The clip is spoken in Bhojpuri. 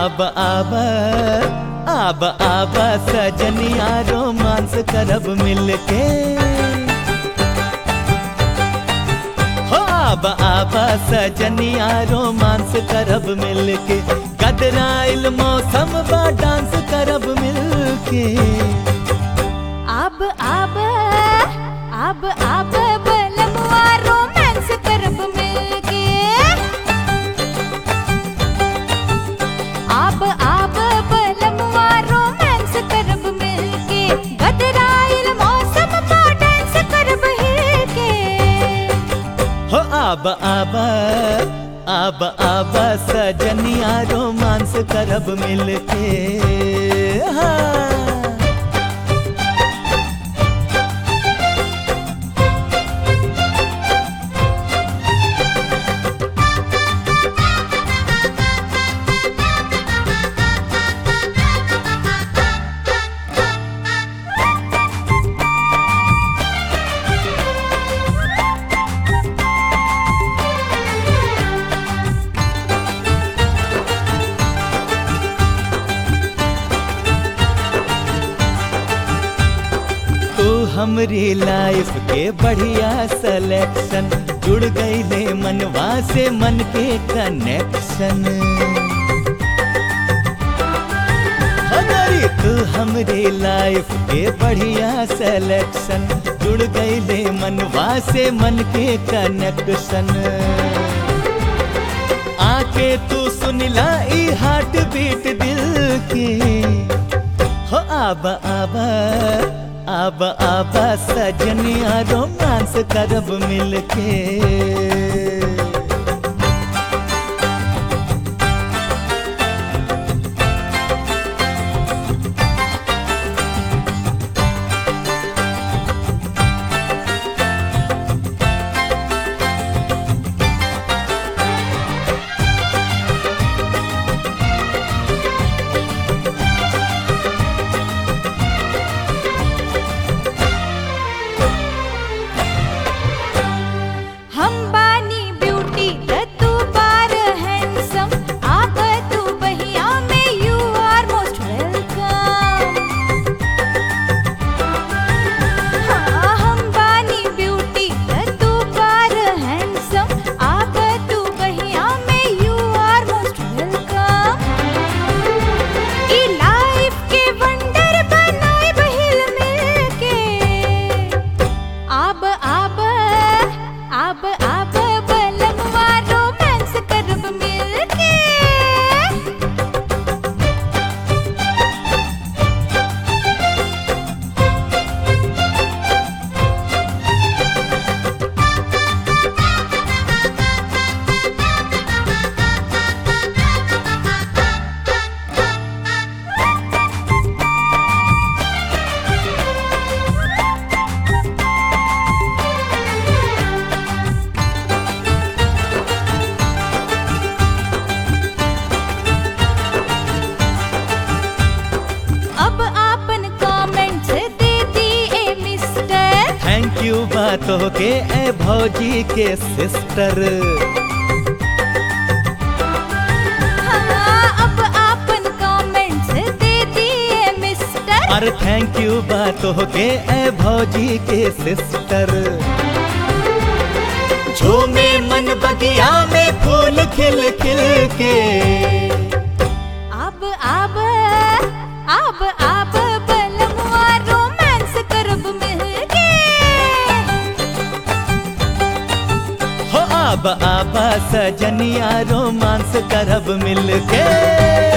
आब आब आब आब सजनिया रोमांस करब मिलके। हो आब आब सजनिया रोमांस करब मिलके। गदराइल मौसम बा डांस करब मिलके। आब आब आब आब बलमुआ रोमांस करब मिलके। आब आब बलमुआ रोमांस करब मिलके। गदराइल मौसम बा डांस करब हिलके। हो आब आब आब आब सजनिया रोमांस करब मिलके। हाँ। हमरी लाइफ के बढ़िया सिलेक्शन। जुड़ गईले मनवा से मन के कनेक्शन। हमारी तू हमरी लाइफ के बढ़िया सिलेक्शन। जुड़ गईले मनवा से मन के कनेक्शन। आके तू सुनिला ई हार्ट बीट दिल के। हो आब आब आब आब सजनिया रोमांस करब मिलके। बातों के ए भौजी के सिस्टर। हाँ, अब आपन कमेंट्स दे दिए मिस्टर। अरे थैंक यू बातों के ए भौजी के सिस्टर। झूमे मन बगिया में फूल खिल खिल के। अब अब अब अब बलमुआ रोमांस करब मिलके। हो आब आब सजनिया रोमांस करब मिलके।